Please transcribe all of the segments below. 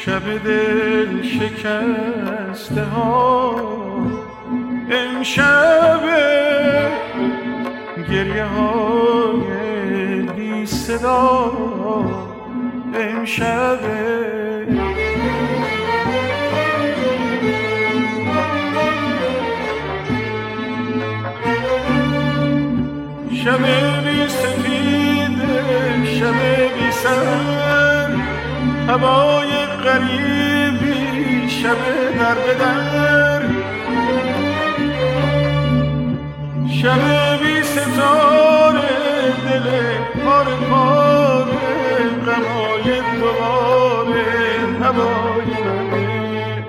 شب دل شکسته ها امشب گریه های بی صدا امشب شب بی سفید شب بی سر هوای غریبی شب در بدر شب بی ستاره دل پاره پاره غمای دوباره هوای منه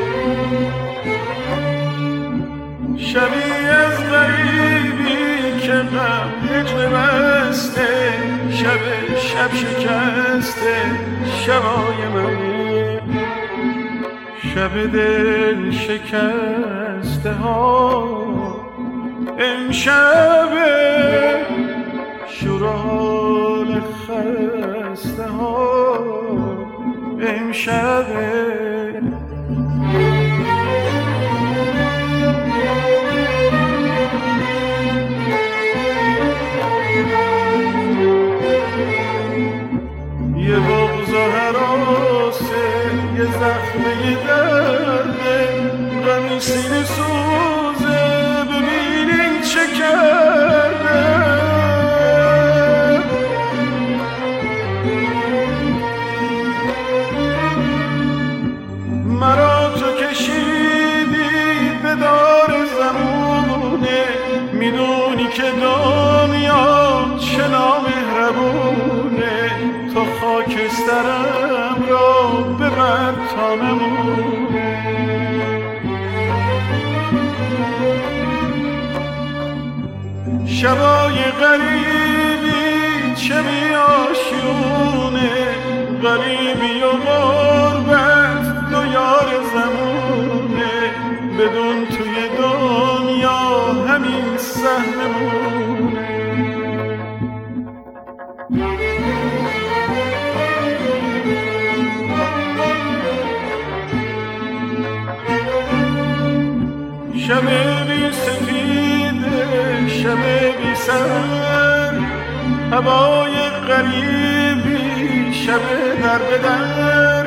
شبی از غریبی که غم هجر بسته شب شکسته شبای منه شب دل شکسته ها امشب شورال خسته ها امشب یه بغض و حراسه یه زخمه درده غمی سینه سوزه ببینین چه کرده مرا تو کشیدی به دار زمونه میدونی که دنیا چه نامهربونه تو خاکسترم را ببر تا نمونه شبای غریبی چه بیاشونه غریبی و غربت دو یار زمونه بدون توی دنیا همین سهممونه شب بی سفید شب بی سر هوای غریبی شب در بدر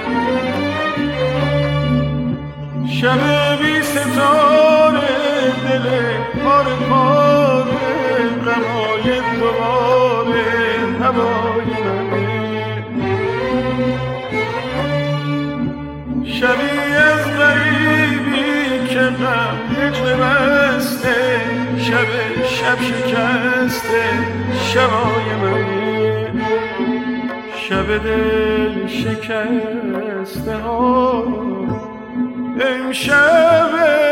شب بی ستاره دل پاره پاره غمای دوباره هوای منه شبی از غریبی که غم هجر بسته شب شکسته شبای منه شب دل شکسته ها امشب